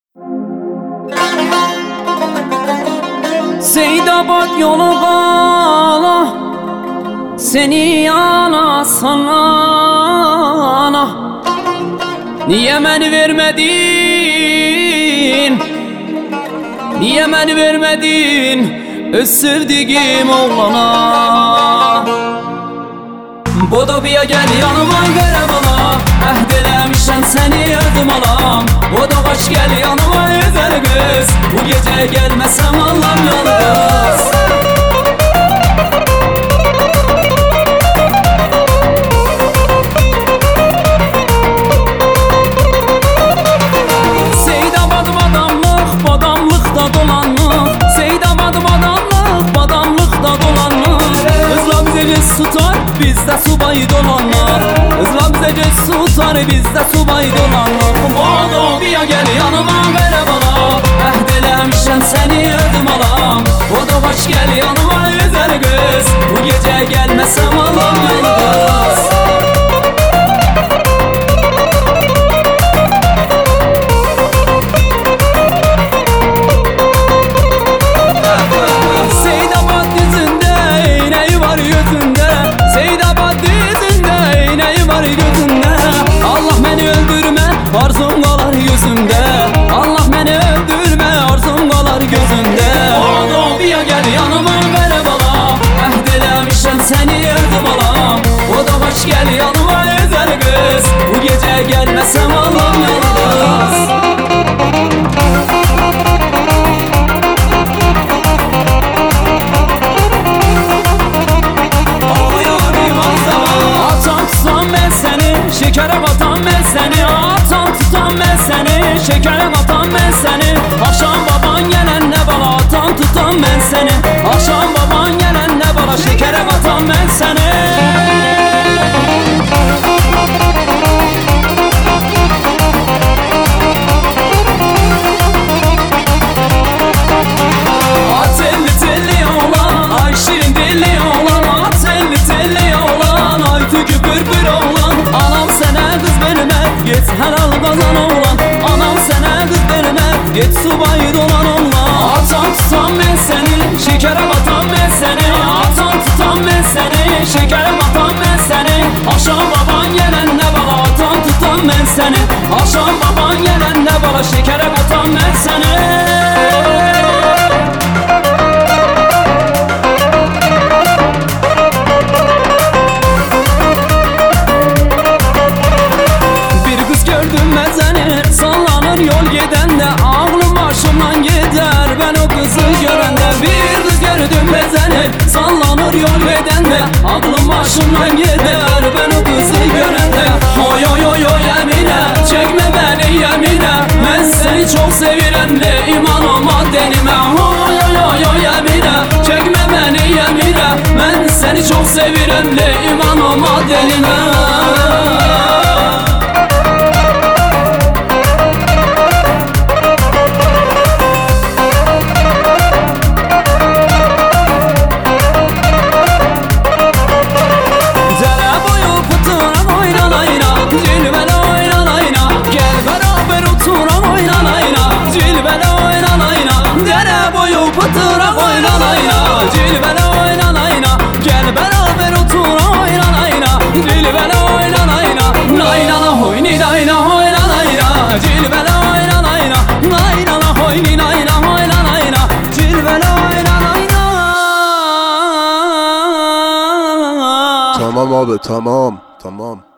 Seydabad yolu qala, seni yana sana. Niye beni vermedin? Niye beni vermedin öz sevdiğim oğlana? Bodobiya gel yanıma vere bana, əhd eləmişəm seni yardım alam. Bodobaş gel yanıma güzel kız, bu gece gelmesem Allah'ım yalnız. Seydabad badamlıq, badamlıqda dolanlıq. Seydabad badamlıq, badamlıqda dolanlıq. Kızla bize göz tutar, bizde subay dolanlar. Kızla bize göz tutar, bizde subay dolanlar. Bodobiya gel yanıma vere bana, əhd eləmişəm seni yardım alam. Bodobaş gel yanıma güzel kız, bu gece gelmesem Allah'ım yalnız. Arzum qalar yüzümdə, Allah məni öldürmə, arzum qalar gözümdə. Bodobiya gel yanıma vere bana, əhd eləmişəm seni yardım alam. Bodobaş gel yanıma güzel kız, bu gece gelmesem Allah'ım yalnız. Atan tutan ben seni, şekere batan ben seni. Atan tutan ben seni, şekere batan ben seni. Akşam baban gelen ne bala, atan tutan ben seni. Akşam baban gelen ne bala, şekere batan ben seni. Git helal kazan oğlan, anam sana kız verme. Git subay dolan oğlan. Atan tutan ben seni, şekere batan ben seni. Atan tutan ben seni, şekere batan ben seni. Akşam baban gelen ne bala, atan tutan ben seni. Akşam baban gelen ne bala, şekere batan ben seni. Sallanır yol gedende, ağlım başımdan gider ben o kızı görende. Bir kız gördüm bezeni, sallanır yol gedende, ağlım başımdan gider ben o kızı görende. Oy oy oy oy Emine, çekme beni yemine, ben seni çok sevirem de imanıma denime. Oy oy oy oy Emine, çekme beni yemine, ben seni çok sevirem de imanıma denime. Tamam abi, tamam.